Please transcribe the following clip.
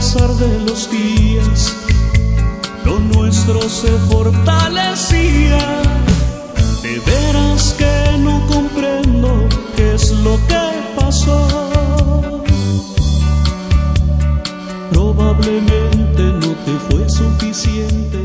pasar de los días lo nuestro se fortalecía. De veras que no comprendo qué es lo que pasó. Probablemente no te fue suficiente